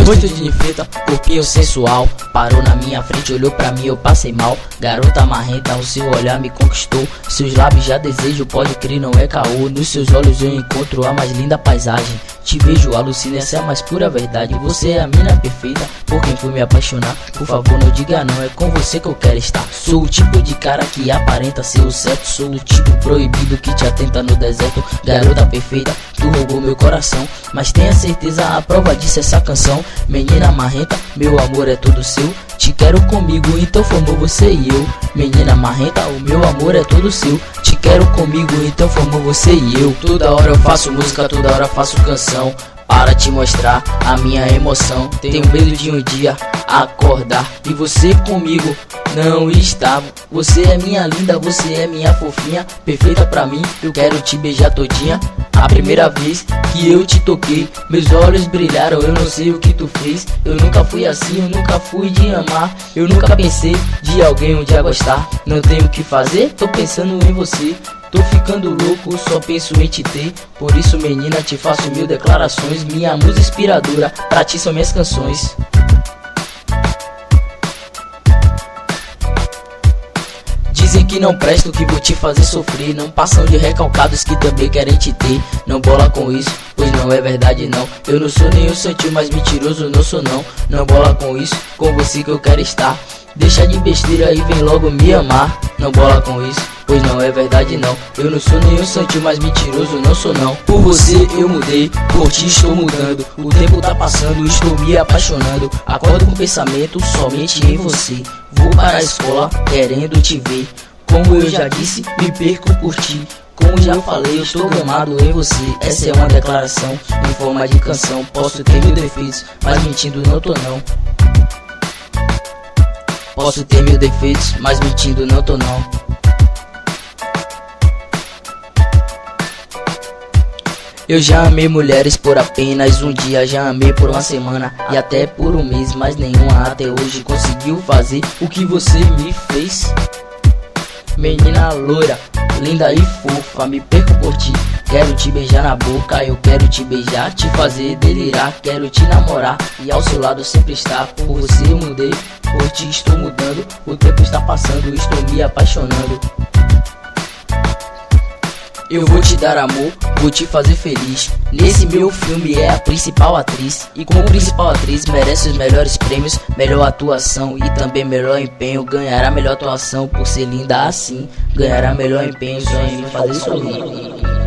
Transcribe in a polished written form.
Muito de fita, corpinho sensual. Parou na minha frente, olhou pra mim, eu passei mal. Garota marrenta, o seu olhar me conquistou. Seus lábios já desejo, pode crer, não é caô. Nos seus olhos eu encontro a mais linda paisagem. Te vejo, alucina, essa é a mais pura verdade. Você é a mina perfeita, por quem fui me apaixonar. Por favor não diga não, é com você que eu quero estar. Sou o tipo de cara que aparenta ser o certo. Sou o tipo proibido que te atenta no deserto. Garota perfeita, tu roubou meu coração. Mas tenha certeza, a prova disso é essa canção. Menina marrenta, meu amor é todo seu. Te quero comigo, então formou você e eu. Menina marrenta, o meu amor é todo seu. Te quero comigo, então formou você e eu. Toda hora eu faço música, toda hora faço canção, para te mostrar a minha emoção. Tenho medo de um dia acordar e você comigo não está. Você é minha linda, você é minha fofinha, perfeita pra mim, eu quero te beijar todinha. A primeira vez que eu te toquei, meus olhos brilharam, eu não sei o que tu fez. Eu nunca fui assim, eu nunca fui de amar. Eu nunca pensei de alguém um dia gostar. Não tenho o que fazer, tô pensando em você. Tô ficando louco, só penso em te ter. Por isso menina, te faço mil declarações. Minha musa inspiradora, pra ti são minhas canções. Dizem que não presto, que vou te fazer sofrer. Não passam de recalcados que também querem te ter. Não bola com isso, pois não é verdade não. Eu não sou nenhum santinho, mas mentiroso não sou não. Não bola com isso, com você que eu quero estar. Deixa de besteira e vem logo me amar. Não bola com isso, pois não é verdade não. Eu não sou nenhum santinho, mas mentiroso não sou não. Por você eu mudei, por ti estou mudando. O tempo tá passando, estou me apaixonando. Acordo com pensamento somente em você. Vou para a escola querendo te ver. Como eu já disse, me perco por ti. Como já falei, eu estou gamado em você. Essa é uma declaração em forma de canção. Posso ter mil defeitos, mas mentindo não tô não. Posso ter mil defeitos, mas mentindo não tô não. Eu já amei mulheres por apenas um dia, já amei por uma semana e até por um mês, mas nenhuma até hoje conseguiu fazer o que você me fez. Menina loira, linda e fofa, me perco por ti. Quero te beijar na boca, eu quero te beijar, te fazer delirar. Quero te namorar e ao seu lado sempre estar. Por você eu mudei, por ti estou mudando. O tempo está passando, estou me apaixonando. Eu vou te dar amor, vou te fazer feliz. Nesse meu filme é a principal atriz. E como principal atriz merece os melhores prêmios. Melhor atuação e também melhor empenho. Ganhará melhor atuação por ser linda assim. Ganhará melhor empenho só em me fazer sorrir.